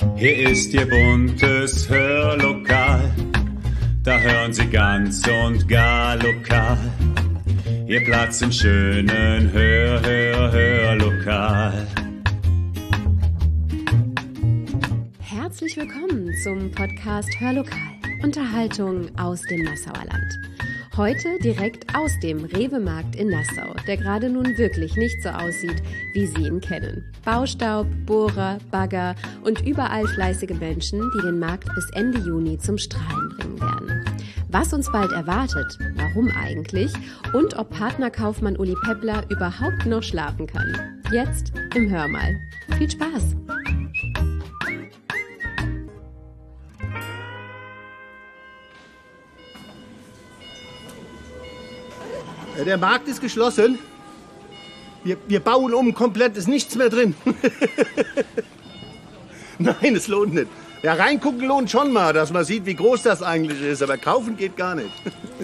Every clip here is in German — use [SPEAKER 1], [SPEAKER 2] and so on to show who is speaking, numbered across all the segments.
[SPEAKER 1] Hier ist Ihr buntes Hörlokal, da hören Sie ganz und gar lokal. Ihr Platz im schönen Hörlokal.
[SPEAKER 2] Herzlich willkommen zum Podcast Hörlokal, Unterhaltung aus dem Nassauer Land. Heute direkt aus dem Rewe-Markt in Nassau, der gerade nun wirklich nicht so aussieht, wie Sie ihn kennen. Baustaub, Bohrer, Bagger und überall fleißige Menschen, die den Markt bis Ende Juni zum Strahlen bringen werden. Was uns bald erwartet, warum eigentlich und ob Partnerkaufmann Uli Peppler überhaupt noch schlafen kann. Jetzt im Hörmal. Viel Spaß!
[SPEAKER 3] Der Markt ist geschlossen. Wir bauen um komplett, ist nichts mehr drin. Nein, es lohnt nicht. Ja, reingucken lohnt schon mal, dass man sieht, wie groß das eigentlich ist. Aber kaufen geht gar nicht.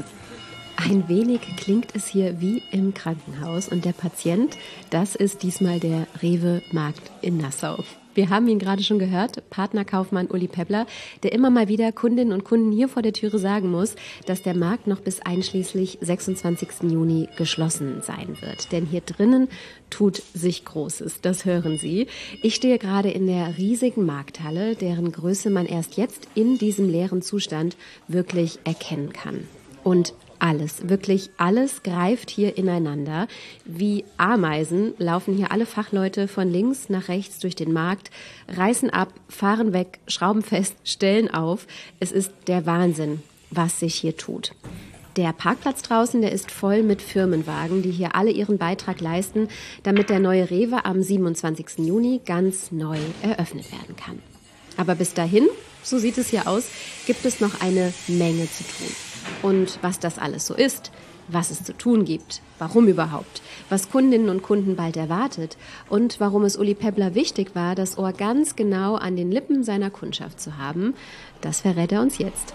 [SPEAKER 2] Ein wenig klingt es hier wie im Krankenhaus. Und der Patient, das ist diesmal der Rewe-Markt in Nassau. Wir haben ihn gerade schon gehört, Partnerkaufmann Uli Peppler, der immer mal wieder Kundinnen und Kunden hier vor der Türe sagen muss, dass der Markt noch bis einschließlich 26. Juni geschlossen sein wird. Denn hier drinnen tut sich Großes, das hören Sie. Ich stehe gerade in der riesigen Markthalle, deren Größe man erst jetzt in diesem leeren Zustand wirklich erkennen kann. Und alles, wirklich alles greift hier ineinander. Wie Ameisen laufen hier alle Fachleute von links nach rechts durch den Markt, reißen ab, fahren weg, schrauben fest, stellen auf. Es ist der Wahnsinn, was sich hier tut. Der Parkplatz draußen, der ist voll mit Firmenwagen, die hier alle ihren Beitrag leisten, damit der neue Rewe am 27. Juni ganz neu eröffnet werden kann. Aber bis dahin, so sieht es hier aus, gibt es noch eine Menge zu tun. Und was das alles so ist, was es zu tun gibt, warum überhaupt, was Kundinnen und Kunden bald erwartet und warum es Uli Peppler wichtig war, das Ohr ganz genau an den Lippen seiner Kundschaft zu haben, das verrät er uns jetzt.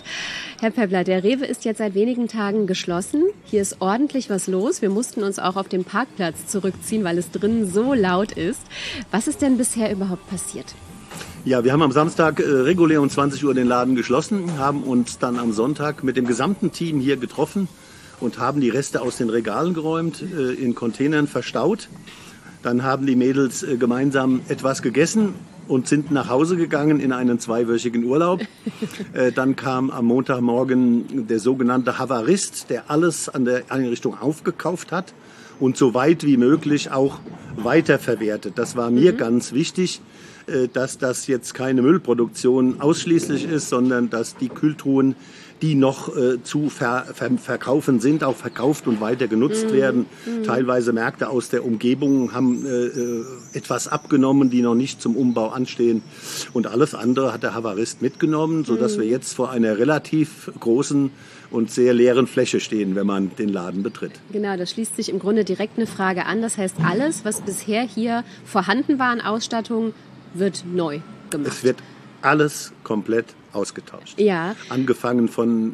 [SPEAKER 2] Herr Peppler, der Rewe ist jetzt seit wenigen Tagen geschlossen. Hier ist ordentlich was los. Wir mussten uns auch auf den Parkplatz zurückziehen, weil es drinnen so laut ist. Was ist denn bisher überhaupt passiert?
[SPEAKER 3] Ja, wir haben am Samstag regulär um 20 Uhr den Laden geschlossen, haben uns dann am Sonntag mit dem gesamten Team hier getroffen und haben die Reste aus den Regalen geräumt, in Containern verstaut. Dann haben die Mädels gemeinsam etwas gegessen und sind nach Hause gegangen in einen 2-wöchigen Urlaub. Dann kam am Montagmorgen der sogenannte Havarist, der alles an der Einrichtung aufgekauft hat und so weit wie möglich auch weiterverwertet. Das war mir ganz wichtig, dass das jetzt keine Müllproduktion ausschließlich ist, sondern dass die Kühltruhen, die noch zu verkaufen sind, auch verkauft und weiter genutzt werden. Teilweise Märkte aus der Umgebung haben etwas abgenommen, die noch nicht zum Umbau anstehen. Und alles andere hat der Havarist mitgenommen, sodass wir jetzt vor einer relativ großen und sehr leeren Fläche stehen, wenn man den Laden betritt.
[SPEAKER 2] Genau, da schließt sich im Grunde direkt eine Frage an. Das heißt, alles, was bisher hier vorhanden war an Ausstattung, wird neu gemacht.
[SPEAKER 3] Es wird alles komplett ausgetauscht.
[SPEAKER 2] Ja.
[SPEAKER 3] Angefangen von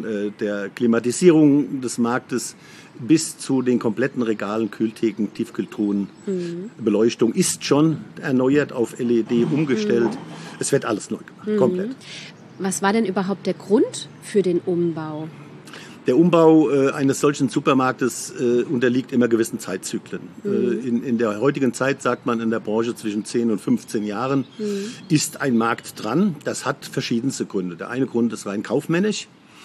[SPEAKER 3] der Klimatisierung des Marktes bis zu den kompletten Regalen, Kühltheken, Tiefkühltruhen. Beleuchtung ist schon erneuert, auf LED umgestellt. Es wird alles neu gemacht, komplett.
[SPEAKER 2] Was war denn überhaupt der Grund für den Umbau?
[SPEAKER 3] Der Umbau eines solchen Supermarktes unterliegt immer gewissen Zeitzyklen. In der heutigen Zeit, sagt man in der Branche, zwischen 10 und 15 Jahren ist ein Markt dran. Das hat verschiedenste Gründe. Der eine Grund ist rein kaufmännisch.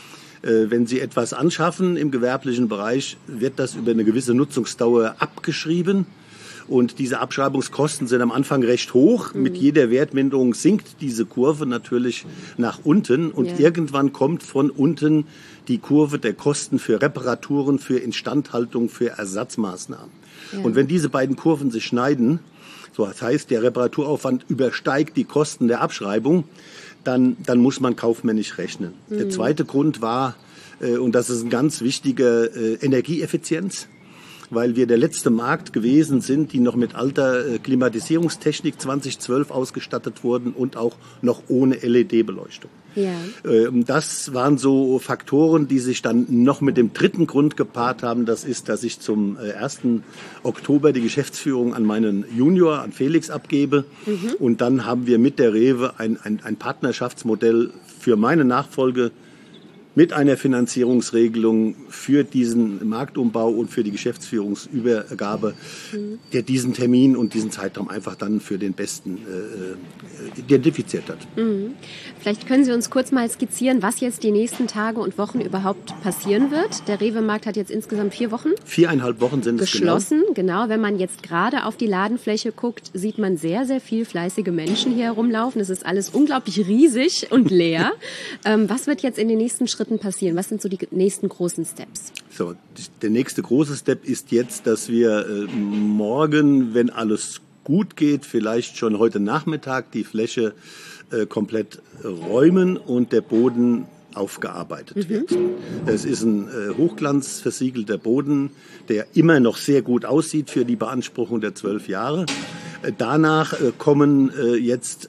[SPEAKER 3] Wenn Sie etwas anschaffen im gewerblichen Bereich, wird das über eine gewisse Nutzungsdauer abgeschrieben. Und diese Abschreibungskosten sind am Anfang recht hoch. Mit jeder Wertminderung sinkt diese Kurve natürlich nach unten. Und irgendwann kommt von unten die Kurve der Kosten für Reparaturen, für Instandhaltung, für Ersatzmaßnahmen. Ja. Und wenn diese beiden Kurven sich schneiden, so das heißt, der Reparaturaufwand übersteigt die Kosten der Abschreibung, dann muss man kaufmännisch rechnen. Der zweite Grund war, und das ist ein ganz wichtiger, Energieeffizienz. weil wir der letzte Markt gewesen sind, die noch mit alter Klimatisierungstechnik 2012 ausgestattet wurden und auch noch ohne LED-Beleuchtung.
[SPEAKER 2] Ja.
[SPEAKER 3] Das waren so Faktoren, die sich dann noch mit dem dritten Grund gepaart haben. Das ist, dass ich zum 1. Oktober die Geschäftsführung an meinen Junior, an Felix, abgebe. Und dann haben wir mit der Rewe ein Partnerschaftsmodell für meine Nachfolge mit einer Finanzierungsregelung für diesen Marktumbau und für die Geschäftsführungsübergabe, der diesen Termin und diesen Zeitraum einfach dann für den besten identifiziert hat.
[SPEAKER 2] Vielleicht können Sie uns kurz mal skizzieren, was jetzt die nächsten Tage und Wochen überhaupt passieren wird. Der Rewe-Markt hat jetzt insgesamt 4 Wochen.
[SPEAKER 3] 4,5 Wochen sind es
[SPEAKER 2] geschlossen. Genau. Wenn man jetzt gerade auf die Ladenfläche guckt, sieht man sehr, sehr viel fleißige Menschen hier herumlaufen. Es ist alles unglaublich riesig und leer. Was wird jetzt in den nächsten Schritten passieren? Was sind so die nächsten großen Steps?
[SPEAKER 3] So, der nächste große Step ist jetzt, dass wir morgen, wenn alles gut geht, vielleicht schon heute Nachmittag die Fläche komplett räumen und der Boden aufgearbeitet wird. Es ist ein hochglanzversiegelter Boden, der immer noch sehr gut aussieht für die Beanspruchung der 12 Jahre. Danach kommen jetzt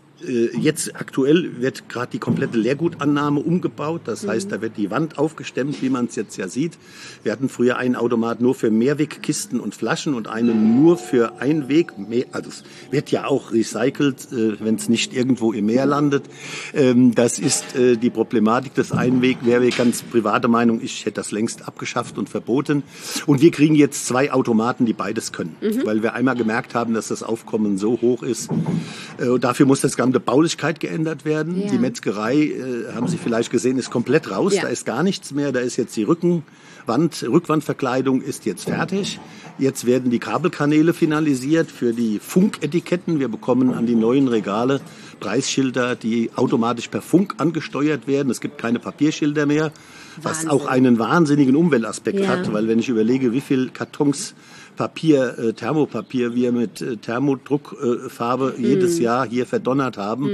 [SPEAKER 3] aktuell wird gerade die komplette Leergutannahme umgebaut. Das heißt, da wird die Wand aufgestemmt, wie man es jetzt ja sieht. Wir hatten früher einen Automat nur für Mehrwegkisten und Flaschen und einen nur für Einweg. Also es wird ja auch recycelt, wenn es nicht irgendwo im Meer landet. Das ist die Problematik des Einweg. Wäre ganz private Meinung, ich hätte das längst abgeschafft und verboten. Und wir kriegen jetzt 2 Automaten, die beides können. Weil wir einmal gemerkt haben, dass das Aufkommen so hoch ist. Dafür muss das gesamte Baulichkeit geändert werden. Ja. Die Metzgerei, haben Sie vielleicht gesehen, ist komplett raus. Ja. Da ist gar nichts mehr. Da ist jetzt die Rückwandverkleidung ist jetzt fertig. Jetzt werden die Kabelkanäle finalisiert für die Funketiketten. Wir bekommen an die neuen Regale Preisschilder, die automatisch per Funk angesteuert werden. Es gibt keine Papierschilder mehr, was auch einen wahnsinnigen Umweltaspekt hat, weil wenn ich überlege, wie viel Kartons Papier, Thermopapier wir mit Thermodruckfarbe jedes Jahr hier verdonnert haben.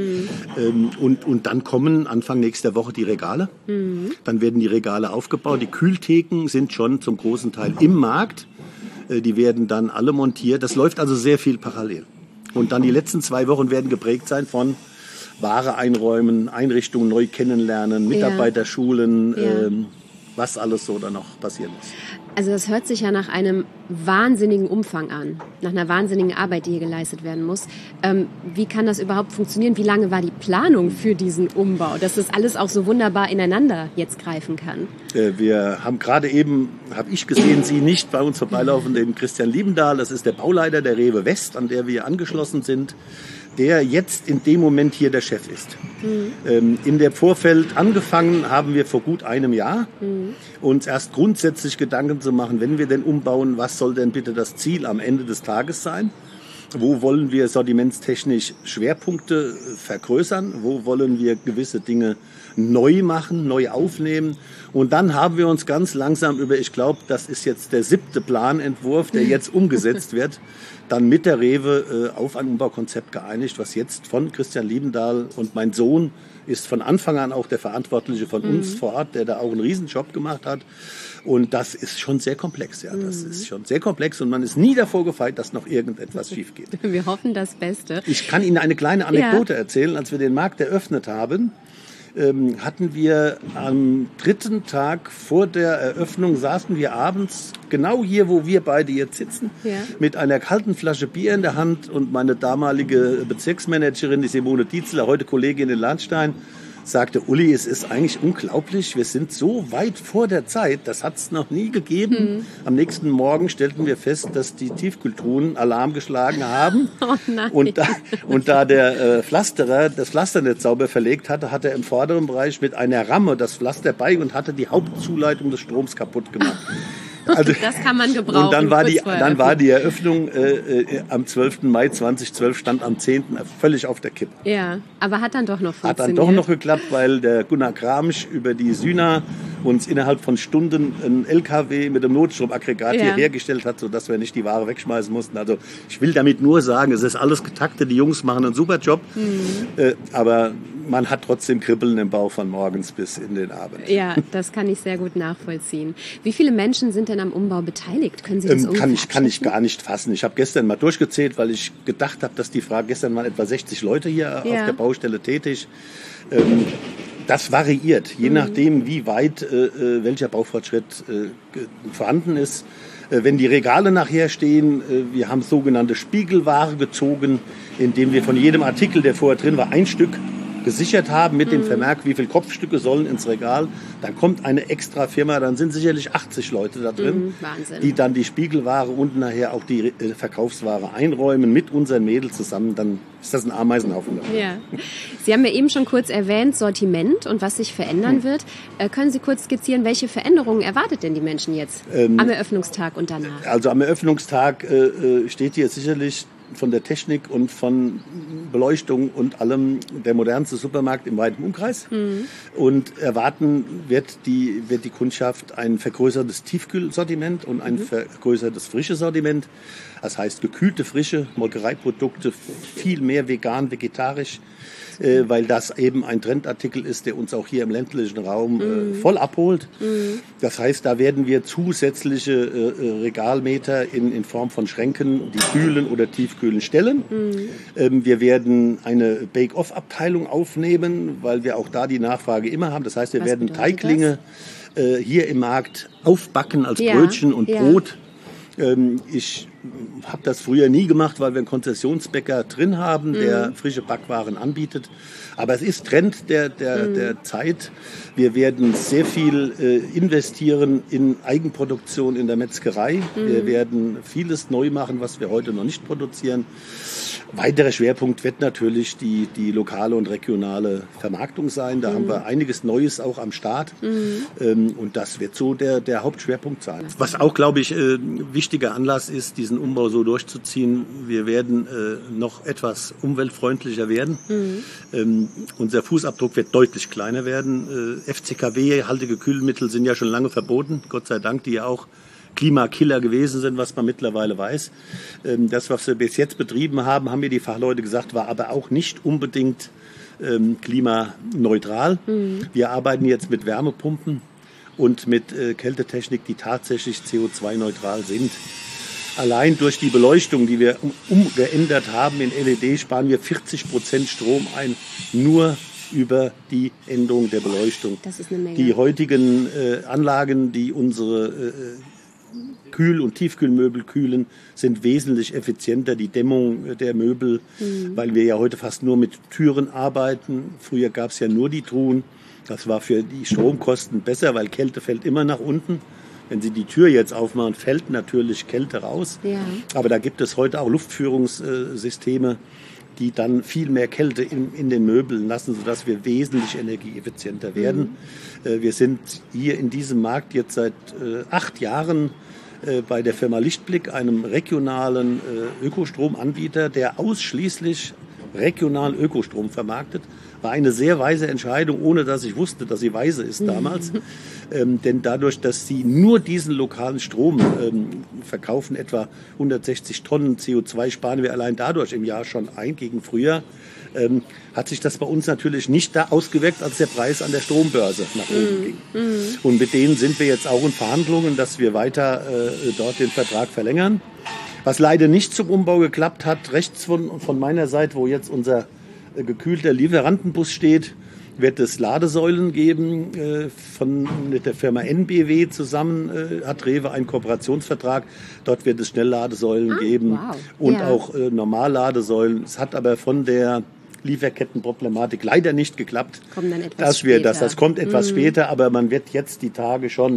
[SPEAKER 3] Und dann kommen Anfang nächster Woche die Regale. Dann werden die Regale aufgebaut. Die Kühltheken sind schon zum großen Teil im Markt. Die werden dann alle montiert. Das läuft also sehr viel parallel. Und dann die letzten 2 Wochen werden geprägt sein von Ware einräumen, Einrichtungen neu kennenlernen, Mitarbeiterschulen, was alles so dann noch passieren muss.
[SPEAKER 2] Also das hört sich ja nach einem wahnsinnigen Umfang an, nach einer wahnsinnigen Arbeit, die hier geleistet werden muss. Wie kann das überhaupt funktionieren? Wie lange war die Planung für diesen Umbau, dass das alles auch so wunderbar ineinander jetzt greifen kann?
[SPEAKER 3] Wir haben gerade eben, habe ich gesehen, Sie nicht bei uns vorbeilaufen, den Christian Liebendahl, das ist der Bauleiter der Rewe West, an der wir angeschlossen sind, der jetzt in dem Moment hier der Chef ist. In der Vorfeld angefangen haben wir vor gut einem Jahr, uns erst grundsätzlich Gedanken zu machen, wenn wir denn umbauen, was soll denn bitte das Ziel am Ende des Tages sein? Wo wollen wir sortimentstechnisch Schwerpunkte vergrößern? Wo wollen wir gewisse Dinge neu machen, neu aufnehmen? Und dann haben wir uns ganz langsam ich glaube, das ist jetzt der 7. Planentwurf, der jetzt umgesetzt wird, dann mit der Rewe auf ein Umbaukonzept geeinigt, was jetzt von Christian Liebendahl und mein Sohn ist von Anfang an auch der Verantwortliche von uns vor Ort, der da auch einen Riesenjob gemacht hat. Und das ist schon sehr komplex, ja. Das ist schon sehr komplex und man ist nie davor gefeit, dass noch irgendetwas schief geht.
[SPEAKER 2] Wir hoffen das Beste.
[SPEAKER 3] Ich kann Ihnen eine kleine Anekdote erzählen. Als wir den Markt eröffnet haben, hatten wir am 3. Tag vor der Eröffnung, saßen wir abends genau hier, wo wir beide jetzt sitzen, mit einer kalten Flasche Bier in der Hand und meine damalige Bezirksmanagerin, die Simone Dietzler, heute Kollegin in Lahnstein, sagte, Uli, es ist eigentlich unglaublich, wir sind so weit vor der Zeit, das hat es noch nie gegeben. Am nächsten Morgen stellten wir fest, dass die Tiefkühltruhen Alarm geschlagen haben.
[SPEAKER 2] Oh nein.
[SPEAKER 3] Und da der Pflasterer das Pflaster nicht sauber verlegt hatte, hat er im vorderen Bereich mit einer Ramme das Pflaster bei und hatte die Hauptzuleitung des Stroms kaputt gemacht.
[SPEAKER 2] Also, das kann man gebrauchen.
[SPEAKER 3] Und dann war die Eröffnung am 12. Mai 2012, stand am 10. völlig auf der Kippe.
[SPEAKER 2] Ja, aber hat dann doch noch funktioniert.
[SPEAKER 3] Hat dann doch noch geklappt, weil der Gunnar Kramsch über die Syna uns innerhalb von Stunden ein LKW mit einem Notstromaggregat hier hergestellt hat, sodass wir nicht die Ware wegschmeißen mussten. Also ich will damit nur sagen, es ist alles getaktet, die Jungs machen einen super Job, aber man hat trotzdem Kribbeln im Bauch von morgens bis in den Abend.
[SPEAKER 2] Ja, das kann ich sehr gut nachvollziehen. Wie viele Menschen sind denn am Umbau beteiligt? Können Sie das
[SPEAKER 3] kann ich gar nicht fassen. Ich habe gestern mal durchgezählt, weil ich gedacht habe, dass die Frage, gestern waren etwa 60 Leute hier auf der Baustelle tätig. Das variiert, je nachdem, wie weit welcher Baufortschritt vorhanden ist. Wenn die Regale nachher stehen, wir haben sogenannte Spiegelware gezogen, indem wir von jedem Artikel, der vorher drin war, ein Stück gesichert haben mit dem Vermerk, wie viele Kopfstücke sollen ins Regal. Dann kommt eine extra Firma, dann sind sicherlich 80 Leute da drin, die dann die Spiegelware und nachher auch die Verkaufsware einräumen mit unseren Mädels zusammen. Dann ist das ein Ameisenhaufen.
[SPEAKER 2] Ja. Sie haben ja eben schon kurz erwähnt, Sortiment und was sich verändern wird. Können Sie kurz skizzieren, welche Veränderungen erwartet denn die Menschen jetzt am Eröffnungstag und danach?
[SPEAKER 3] Also am Eröffnungstag steht hier sicherlich von der Technik und von Beleuchtung und allem der modernste Supermarkt im weiten Umkreis. Und erwarten wird die Kundschaft ein vergrößertes Tiefkühlsortiment und ein vergrößertes frisches Sortiment. Das heißt gekühlte, frische Molkereiprodukte, viel mehr vegan, vegetarisch, weil das eben ein Trendartikel ist, der uns auch hier im ländlichen Raum voll abholt. Das heißt, da werden wir zusätzliche Regalmeter in Form von Schränken, die kühlen oder tiefkühlen stellen. Wir werden eine Bake-Off-Abteilung aufnehmen, weil wir auch da die Nachfrage immer haben. Das heißt, wir werden Teiglinge hier im Markt aufbacken als Brötchen und Brot. Ich habe das früher nie gemacht, weil wir einen Konzessionsbäcker drin haben, der frische Backwaren anbietet. Aber es ist Trend der Zeit. Wir werden sehr viel investieren in Eigenproduktion in der Metzgerei. Wir werden vieles neu machen, was wir heute noch nicht produzieren. Weiterer Schwerpunkt wird natürlich die lokale und regionale Vermarktung sein. Da haben wir einiges Neues auch am Start. Und das wird so der Hauptschwerpunkt sein. Was auch, glaube ich, wichtiger Anlass ist, diesen Umbau so durchzuziehen. Wir werden noch etwas umweltfreundlicher werden. Unser Fußabdruck wird deutlich kleiner werden. FCKW-haltige Kühlmittel sind ja schon lange verboten, Gott sei Dank, die ja auch Klimakiller gewesen sind, was man mittlerweile weiß. Das, was wir bis jetzt betrieben haben, haben mir die Fachleute gesagt, war aber auch nicht unbedingt klimaneutral. Wir arbeiten jetzt mit Wärmepumpen und mit Kältetechnik, die tatsächlich CO2-neutral sind. Allein durch die Beleuchtung, die wir umgeändert haben in LED, sparen wir 40% Strom ein, nur über die Änderung der Beleuchtung.
[SPEAKER 2] Das ist eine Menge.
[SPEAKER 3] Die heutigen Anlagen, die unsere Kühl- und Tiefkühlmöbel kühlen, sind wesentlich effizienter. Die Dämmung der Möbel, weil wir ja heute fast nur mit Türen arbeiten. Früher gab es ja nur die Truhen. Das war für die Stromkosten besser, weil Kälte fällt immer nach unten. Wenn Sie die Tür jetzt aufmachen, fällt natürlich Kälte raus. Ja. Aber da gibt es heute auch Luftführungssysteme, die dann viel mehr Kälte in den Möbeln lassen, sodass wir wesentlich energieeffizienter werden. Wir sind hier in diesem Markt jetzt seit 8 Jahren bei der Firma Lichtblick, einem regionalen Ökostromanbieter, der ausschließlich regional Ökostrom vermarktet. War eine sehr weise Entscheidung, ohne dass ich wusste, dass sie weise ist damals. Denn dadurch, dass sie nur diesen lokalen Strom verkaufen, etwa 160 Tonnen CO2 sparen wir allein dadurch im Jahr schon ein gegen früher, hat sich das bei uns natürlich nicht da ausgewirkt, als der Preis an der Strombörse nach oben ging. Und mit denen sind wir jetzt auch in Verhandlungen, dass wir weiter dort den Vertrag verlängern. Was leider nicht zum Umbau geklappt hat, rechts von meiner Seite, wo jetzt unser gekühlter Lieferantenbus steht, wird es Ladesäulen geben. Mit der Firma NBW zusammen hat Rewe einen Kooperationsvertrag. Dort wird es Schnellladesäulen geben und auch Normalladesäulen. Es hat aber von der Lieferkettenproblematik leider nicht geklappt.
[SPEAKER 2] Kommt dann etwas später.
[SPEAKER 3] Das kommt etwas später, aber man wird jetzt die Tage schon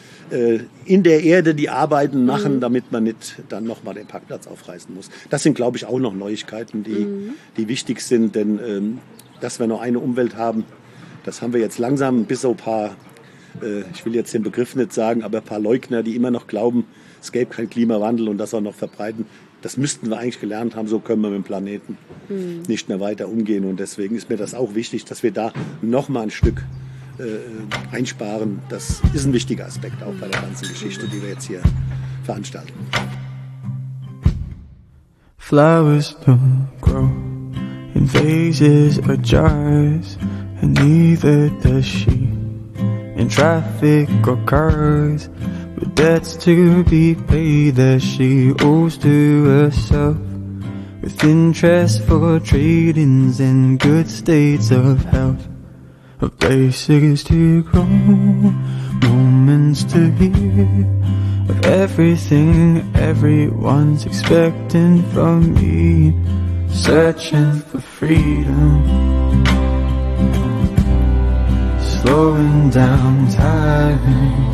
[SPEAKER 3] in der Erde die Arbeiten machen, damit man nicht dann nochmal den Parkplatz aufreißen muss. Das sind, glaube ich, auch noch Neuigkeiten, die wichtig sind, denn dass wir noch eine Umwelt haben, das haben wir jetzt langsam, bis so ein paar, ich will jetzt den Begriff nicht sagen, aber ein paar Leugner, die immer noch glauben, es gäbe keinen Klimawandel und das auch noch verbreiten. Das müssten wir eigentlich gelernt haben, so können wir mit dem Planeten nicht mehr weiter umgehen. Und deswegen ist mir das auch wichtig, dass wir da nochmal ein Stück einsparen. Das ist ein wichtiger Aspekt auch bei der ganzen Geschichte, die wir jetzt hier veranstalten. Flowers don't grow in
[SPEAKER 4] faces or jars, and neither does she. In traffic or cars, with debts to be paid that she owes to herself, with interest for trade-ins and good states of health, of places to grow, moments to hear, of everything everyone's expecting from me, searching for freedom, slowing down time.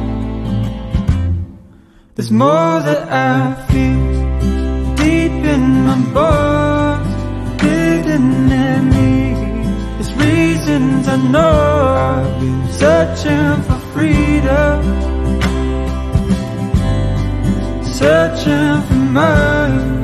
[SPEAKER 4] There's more that I feel deep in my bones, hidden in me. There's reasons I know I've been searching for freedom, searching for mine.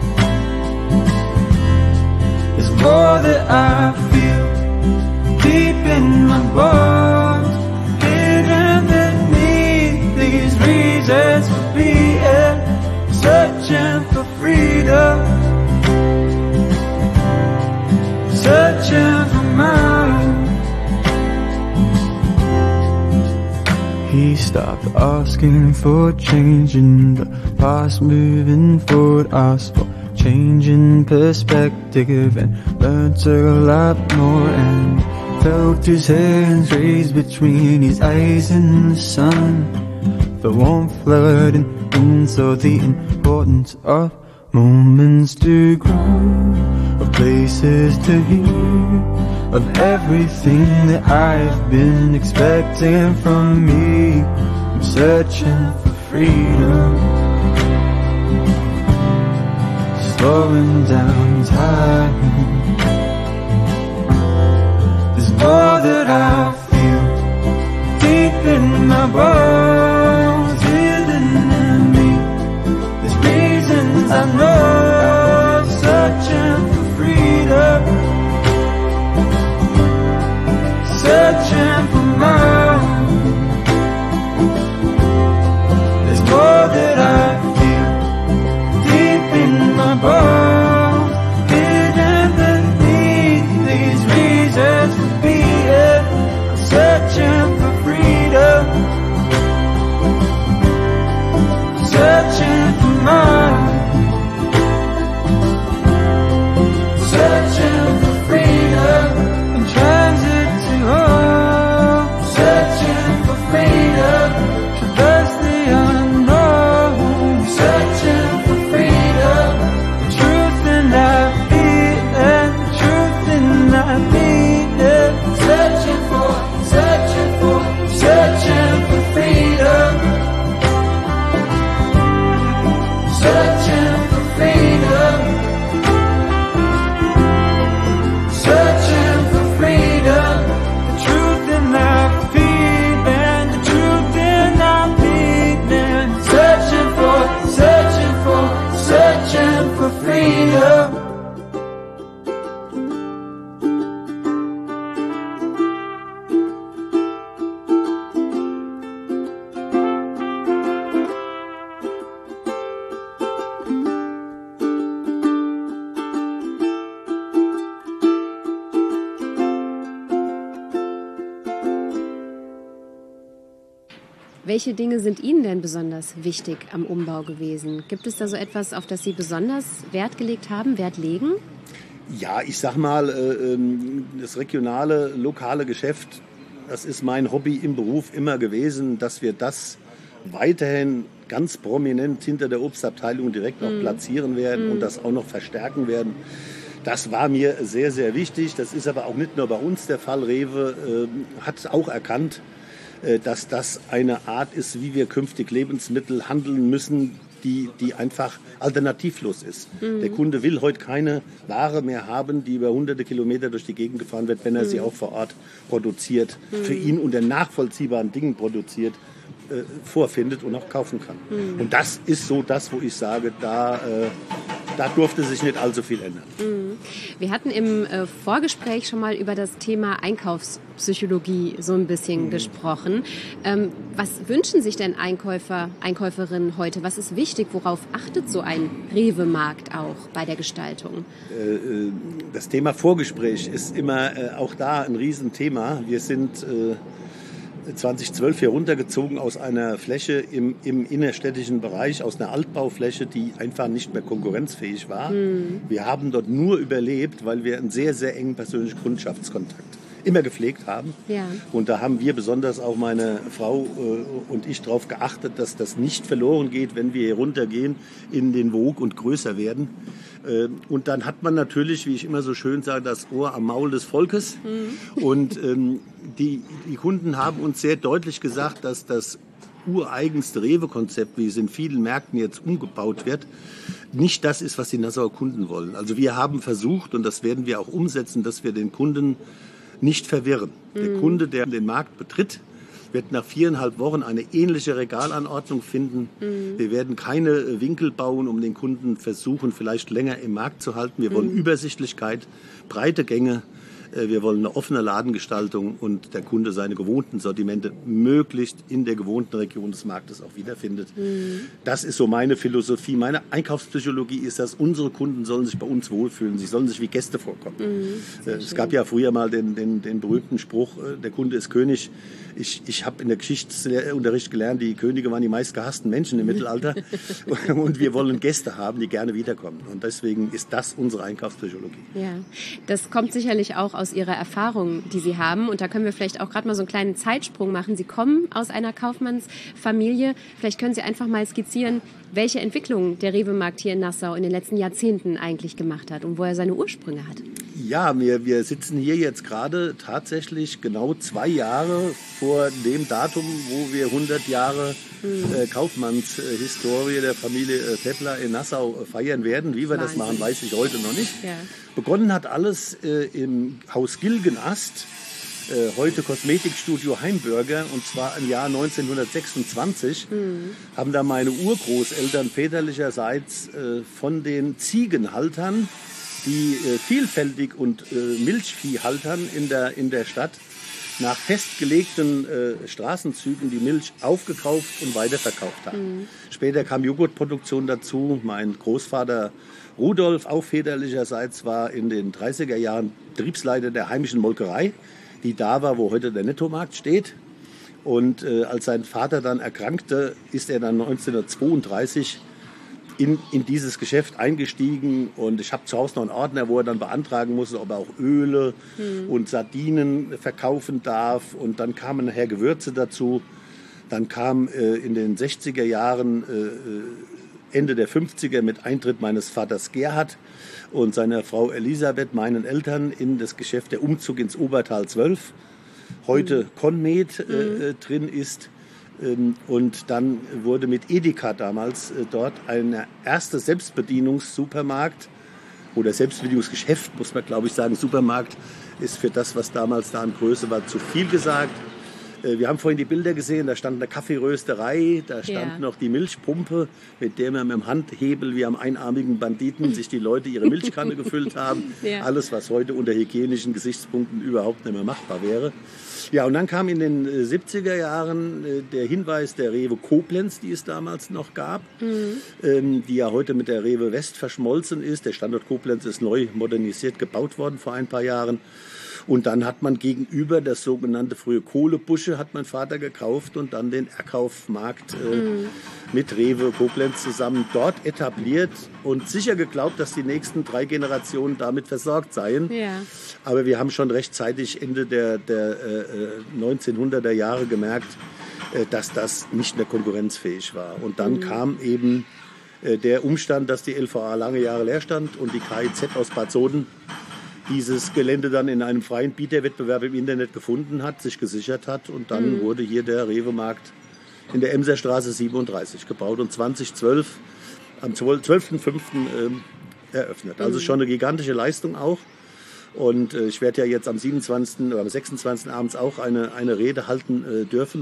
[SPEAKER 4] There's more that I feel deep in my bones, hidden beneath these reasons for being, searching for freedom, searching for mine. He stopped asking for change in the past, moving forward, asked for changing perspective, and learned a lot more, and felt his hands raised between his eyes in the sun. The warmth flooding in, saw the importance of moments to grow, of places to hear, of everything that I've been expecting from me. I'm searching for freedom, slowing down time. There's more that I feel deep in my bones, hidden in me. There's reasons I know, searching for freedom, searching for mine. There's more that I feel deep in my bones, hidden beneath these reasons for being. I'm searching for freedom, searching for mine, searching for freedom, in transit to home, searching for freedom, traverse the unknown, searching for freedom, the truth in our feeling, the truth in our being, searching for freedom, searching for freedom, searching for freedom, the truth in our feeling, the truth in our being, searching for freedom.
[SPEAKER 2] Welche Dinge sind Ihnen denn besonders wichtig am Umbau gewesen? Gibt es da so etwas, auf das Sie besonders Wert gelegt haben, Wert legen?
[SPEAKER 3] Ja, ich sag mal, das regionale, lokale Geschäft, das ist mein Hobby im Beruf immer gewesen, dass wir das weiterhin ganz prominent hinter der Obstabteilung direkt auch platzieren werden und das auch noch verstärken werden. Das war mir sehr, sehr wichtig. Das ist aber auch nicht nur bei uns der Fall. Rewe hat auch erkannt, dass das eine Art ist, wie wir künftig Lebensmittel handeln müssen, die einfach alternativlos ist. Der Kunde will heute keine Ware mehr haben, die über hunderte Kilometer durch die Gegend gefahren wird, wenn er sie auch vor Ort produziert, für ihn unter nachvollziehbaren Dingen produziert, vorfindet und auch kaufen kann. Und das ist so das, wo ich sage, da da durfte sich nicht allzu viel ändern.
[SPEAKER 2] Wir hatten im Vorgespräch schon mal über das Thema Einkaufspsychologie so ein bisschen gesprochen. Was wünschen sich denn Einkäufer, Einkäuferinnen heute? Was ist wichtig? Worauf achtet so ein Rewe-Markt auch bei der Gestaltung?
[SPEAKER 3] Das Thema Vorgespräch ist immer auch da ein Riesenthema. Wir sind 2012 hier runtergezogen aus einer Fläche im innerstädtischen Bereich, aus einer Altbaufläche, die einfach nicht mehr konkurrenzfähig war. Wir haben dort nur überlebt, weil wir einen sehr, sehr engen persönlichen Kundschaftskontakt immer gepflegt haben. Ja. Und da haben wir besonders auch meine Frau und ich darauf geachtet, dass das nicht verloren geht, wenn wir hier runtergehen in den Wog und größer werden. Und dann hat man natürlich, wie ich immer so schön sage, das Ohr am Maul des Volkes. Und die Kunden haben uns sehr deutlich gesagt, dass das ureigenste Rewe-Konzept, wie es in vielen Märkten jetzt umgebaut wird, nicht das ist, was die Nassauer Kunden wollen. Also wir haben versucht, und das werden wir auch umsetzen, dass wir den Kunden nicht verwirren. Der Kunde, der den Markt betritt, wird nach 4,5 Wochen eine ähnliche Regalanordnung finden. Wir werden keine Winkel bauen, um den Kunden versuchen, vielleicht länger im Markt zu halten. Wir wollen Übersichtlichkeit, breite Gänge. Wir wollen eine offene Ladengestaltung und der Kunde seine gewohnten Sortimente möglichst in der gewohnten Region des Marktes auch wiederfindet. Das ist so meine Philosophie. Meine Einkaufspsychologie ist, dass unsere Kunden sollen sich bei uns wohlfühlen. Sie sollen sich wie Gäste vorkommen. Es gab ja früher mal den berühmten Spruch, der Kunde ist König. Ich habe in der Geschichtsunterricht gelernt, die Könige waren die meistgehassten Menschen im Mittelalter. Und wir wollen Gäste haben, die gerne wiederkommen. Und deswegen ist das unsere Einkaufspsychologie.
[SPEAKER 2] Ja, das kommt sicherlich auch aus Ihrer Erfahrung, die Sie haben. Und da können wir vielleicht auch gerade mal so einen kleinen Zeitsprung machen. Sie kommen aus einer Kaufmannsfamilie. Vielleicht können Sie einfach mal skizzieren, welche Entwicklung der Rewe-Markt hier in Nassau in den letzten Jahrzehnten eigentlich gemacht hat und wo er seine Ursprünge hat.
[SPEAKER 3] Ja, wir sitzen hier jetzt gerade tatsächlich genau 2 Jahre vor dem Datum, wo wir 100 Jahre Kaufmannshistorie der Familie Teppler in Nassau feiern werden. Wie wir das machen, weiß ich heute noch nicht. Ja. Begonnen hat alles im Haus Gilgenast, heute Kosmetikstudio Heimbürger, und zwar im Jahr 1926. Haben da meine Urgroßeltern väterlicherseits von den Ziegenhaltern, die vielfältig und Milchviehhaltern in der Stadt nach festgelegten Straßenzügen die Milch aufgekauft und weiterverkauft haben. Später kam Joghurtproduktion dazu. Mein Großvater Rudolf, auch väterlicherseits, war in den 30er Jahren Betriebsleiter der heimischen Molkerei, die da war, wo heute der Nettomarkt steht. Und als sein Vater dann erkrankte, ist er dann 1932 in dieses Geschäft eingestiegen, und ich habe zu Hause noch einen Ordner, wo er dann beantragen musste, ob er auch Öle und Sardinen verkaufen darf, und dann kamen nachher Gewürze dazu. Dann kam in den 60er Jahren, Ende der 50er, mit Eintritt meines Vaters Gerhard und seiner Frau Elisabeth, meinen Eltern, in das Geschäft der Umzug ins Obertal 12, heute Conmed drin ist. Und dann wurde mit Edeka damals dort ein erster Selbstbedienungssupermarkt oder Selbstbedienungsgeschäft, muss man glaube ich sagen. Supermarkt ist für das, was damals da an Größe war, zu viel gesagt. Wir haben vorhin die Bilder gesehen, da stand eine Kaffeerösterei, da stand noch die Milchpumpe, mit der man mit dem Handhebel wie am einarmigen Banditen sich die Leute ihre Milchkanne gefüllt haben. Ja. Alles, was heute unter hygienischen Gesichtspunkten überhaupt nicht mehr machbar wäre. Ja, und dann kam in den 70er Jahren der Hinweis der Rewe Koblenz, die es damals noch gab, die ja heute mit der Rewe West verschmolzen ist. Der Standort Koblenz ist neu modernisiert gebaut worden vor ein paar Jahren. Und dann hat man gegenüber das sogenannte frühe Kohlebusche hat mein Vater gekauft und dann den Erkaufmarkt mit Rewe Koblenz zusammen dort etabliert und sicher geglaubt, dass die nächsten 3 Generationen damit versorgt seien. Ja. Aber wir haben schon rechtzeitig Ende der 1900er Jahre gemerkt, dass das nicht mehr konkurrenzfähig war. Und dann kam eben der Umstand, dass die LVA lange Jahre leer stand und die KIZ aus Bad Soden dieses Gelände dann in einem freien Bieterwettbewerb im Internet gefunden hat, sich gesichert hat, und dann wurde hier der Rewe-Markt in der Emserstraße 37 gebaut und 2012 am 12.05. Eröffnet. Also schon eine gigantische Leistung auch. Und ich werde ja jetzt am 27. oder am 26. abends auch eine Rede halten dürfen.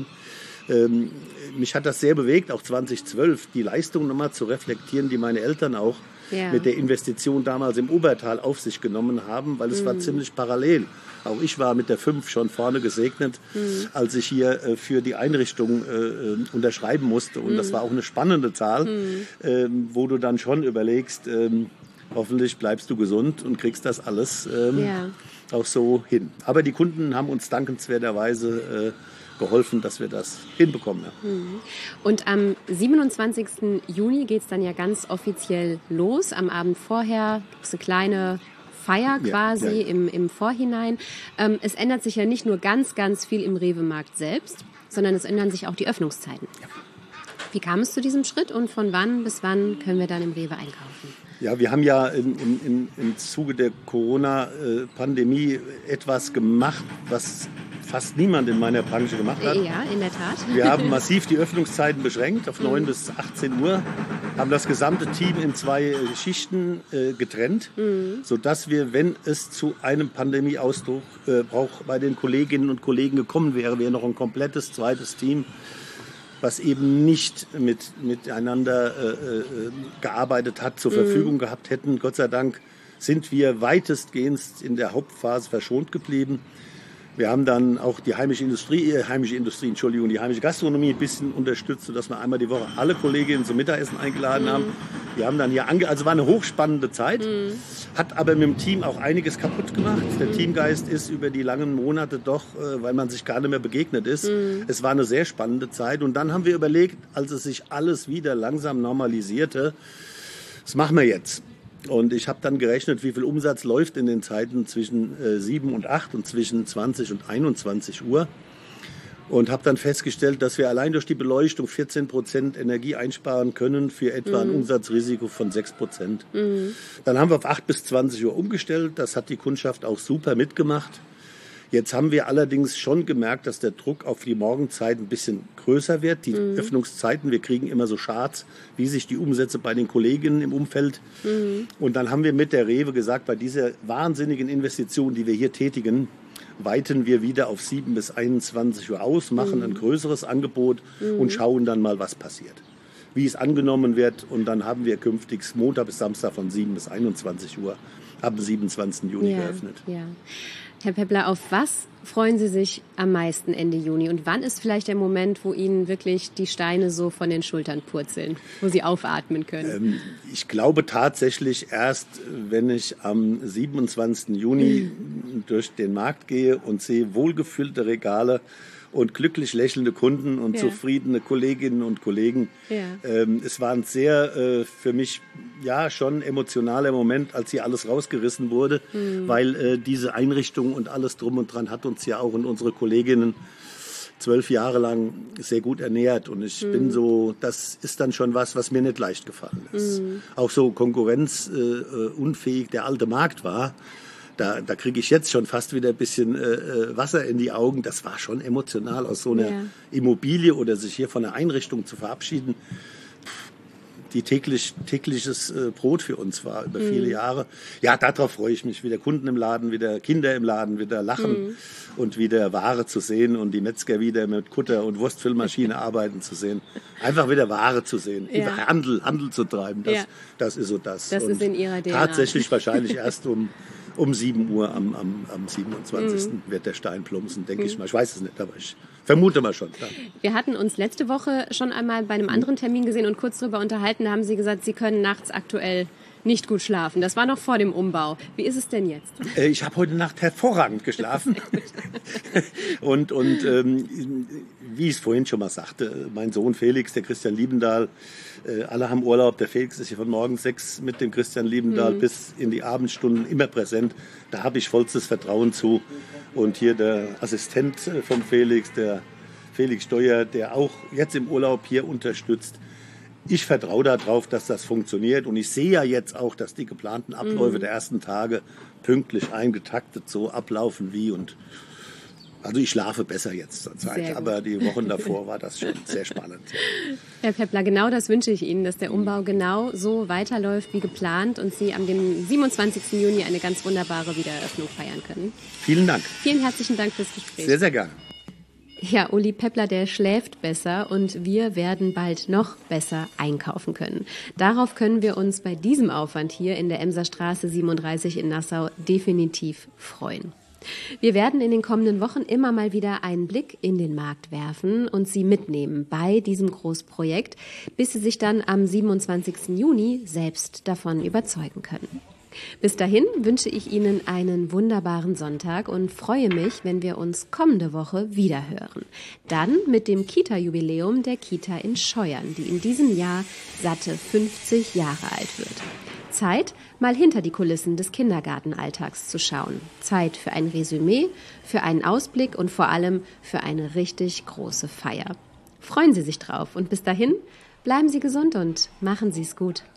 [SPEAKER 3] Mich hat das sehr bewegt, auch 2012, die Leistung nochmal zu reflektieren, die meine Eltern auch mit der Investition damals im Obertal auf sich genommen haben, weil es war ziemlich parallel. Auch ich war mit der 5 schon vorne gesegnet, als ich hier für die Einrichtung unterschreiben musste. Und das war auch eine spannende Zahl, wo du dann schon überlegst, hoffentlich bleibst du gesund und kriegst das alles auch so hin. Aber die Kunden haben uns dankenswerterweise geholfen, dass wir das hinbekommen. Ja.
[SPEAKER 2] Und am 27. Juni geht es dann ja ganz offiziell los. Am Abend vorher gibt es eine kleine Feier quasi im Vorhinein. Es ändert sich ja nicht nur ganz, ganz viel im Rewe-Markt selbst, sondern es ändern sich auch die Öffnungszeiten. Ja. Wie kam es zu diesem Schritt und von wann bis wann können wir dann im Rewe einkaufen?
[SPEAKER 3] Ja, wir haben ja im Zuge der Corona-Pandemie etwas gemacht, was fast niemand in meiner Branche gemacht hat.
[SPEAKER 2] Ja, in der Tat.
[SPEAKER 3] Wir haben massiv die Öffnungszeiten beschränkt auf 9 bis 18 Uhr, haben das gesamte Team in 2 Schichten getrennt, sodass wir, wenn es zu einem Pandemieausbruch bei den Kolleginnen und Kollegen gekommen wäre, noch ein komplettes zweites Team, was eben nicht miteinander gearbeitet hat, zur Verfügung gehabt hätten. Gott sei Dank sind wir weitestgehend in der Hauptphase verschont geblieben. Wir haben dann auch die heimische Gastronomie ein bisschen unterstützt, sodass wir einmal die Woche alle Kolleginnen zum Mittagessen eingeladen haben. Wir haben dann hier also war eine hochspannende Zeit, hat aber mit dem Team auch einiges kaputt gemacht. Der Teamgeist ist über die langen Monate doch, weil man sich gar nicht mehr begegnet ist. Es war eine sehr spannende Zeit und dann haben wir überlegt, als es sich alles wieder langsam normalisierte, was machen wir jetzt? Und ich habe dann gerechnet, wie viel Umsatz läuft in den Zeiten zwischen 7 und 8 und zwischen 20 und 21 Uhr. Und habe dann festgestellt, dass wir allein durch die Beleuchtung 14% Energie einsparen können für etwa ein Umsatzrisiko von 6%. Dann haben wir auf 8 bis 20 Uhr umgestellt. Das hat die Kundschaft auch super mitgemacht. Jetzt haben wir allerdings schon gemerkt, dass der Druck auf die Morgenzeit ein bisschen größer wird. Die Öffnungszeiten, wir kriegen immer so Charts, wie sich die Umsätze bei den Kolleginnen im Umfeld. Und dann haben wir mit der Rewe gesagt, bei dieser wahnsinnigen Investition, die wir hier tätigen, weiten wir wieder auf 7 bis 21 Uhr aus, machen ein größeres Angebot und schauen dann mal, was passiert. Wie es angenommen wird. Und dann haben wir künftig Montag bis Samstag von 7 bis 21 Uhr ab dem 27. Juni geöffnet.
[SPEAKER 2] Ja. Herr Peppler, auf was freuen Sie sich am meisten Ende Juni? Und wann ist vielleicht der Moment, wo Ihnen wirklich die Steine so von den Schultern purzeln, wo Sie aufatmen können?
[SPEAKER 3] Ich glaube tatsächlich erst, wenn ich am 27. Juni durch den Markt gehe und sehe wohlgefüllte Regale und glücklich lächelnde Kunden und zufriedene Kolleginnen und Kollegen. Ja. Es war ein sehr für mich schon emotionaler Moment, als hier alles rausgerissen wurde, weil diese Einrichtung und alles drum und dran hat uns ja auch und unsere Kolleginnen 12 Jahre lang sehr gut ernährt. Und ich bin so, das ist dann schon was mir nicht leicht gefallen ist. Auch so konkurrenzunfähig der alte Markt war. Da kriege ich jetzt schon fast wieder ein bisschen Wasser in die Augen. Das war schon emotional, aus so einer Immobilie oder sich hier von einer Einrichtung zu verabschieden, die tägliches Brot für uns war über viele Jahre. Ja, darauf freue ich mich. Wieder Kunden im Laden, wieder Kinder im Laden, wieder lachen und wieder Ware zu sehen und die Metzger wieder mit Kutter und Wurstfüllmaschine arbeiten zu sehen. Einfach wieder Ware zu sehen, Handel zu treiben. Das ist so das.
[SPEAKER 2] Das ist in Ihrer DNA.
[SPEAKER 3] Tatsächlich wahrscheinlich erst um 7 Uhr am 27. wird der Stein plumpsen, denke ich mal. Ich weiß es nicht, aber ich vermute mal schon. Ja.
[SPEAKER 2] Wir hatten uns letzte Woche schon einmal bei einem anderen Termin gesehen und kurz darüber unterhalten. Da haben Sie gesagt, Sie können nachts aktuell nicht gut schlafen. Das war noch vor dem Umbau. Wie ist es denn jetzt?
[SPEAKER 3] Ich habe heute Nacht hervorragend geschlafen. und wie ich es vorhin schon mal sagte, mein Sohn Felix, der Christian Liebendahl, alle haben Urlaub. Der Felix ist hier von morgens 6 mit dem Christian Liebendahl bis in die Abendstunden immer präsent. Da habe ich vollstes Vertrauen zu. Und hier der Assistent vom Felix, der Felix Steuer, der auch jetzt im Urlaub hier unterstützt. Ich vertraue darauf, dass das funktioniert. Und ich sehe ja jetzt auch, dass die geplanten Abläufe der ersten Tage pünktlich eingetaktet so ablaufen wie. Und also ich schlafe besser jetzt zur Zeit. Aber die Wochen davor war das schon sehr spannend.
[SPEAKER 2] Herr Peppler, genau das wünsche ich Ihnen, dass der Umbau genau so weiterläuft wie geplant und Sie am dem 27. Juni eine ganz wunderbare Wiedereröffnung feiern können.
[SPEAKER 3] Vielen Dank.
[SPEAKER 2] Vielen herzlichen Dank fürs Gespräch.
[SPEAKER 3] Sehr, sehr gerne.
[SPEAKER 2] Ja, Uli Peppler, der schläft besser und wir werden bald noch besser einkaufen können. Darauf können wir uns bei diesem Aufwand hier in der Emserstraße 37 in Nassau definitiv freuen. Wir werden in den kommenden Wochen immer mal wieder einen Blick in den Markt werfen und Sie mitnehmen bei diesem Großprojekt, bis Sie sich dann am 27. Juni selbst davon überzeugen können. Bis dahin wünsche ich Ihnen einen wunderbaren Sonntag und freue mich, wenn wir uns kommende Woche wieder hören. Dann mit dem Kita-Jubiläum der Kita in Scheuern, die in diesem Jahr satte 50 Jahre alt wird. Zeit, mal hinter die Kulissen des Kindergartenalltags zu schauen. Zeit für ein Resümee, für einen Ausblick und vor allem für eine richtig große Feier. Freuen Sie sich drauf und bis dahin bleiben Sie gesund und machen Sie es gut.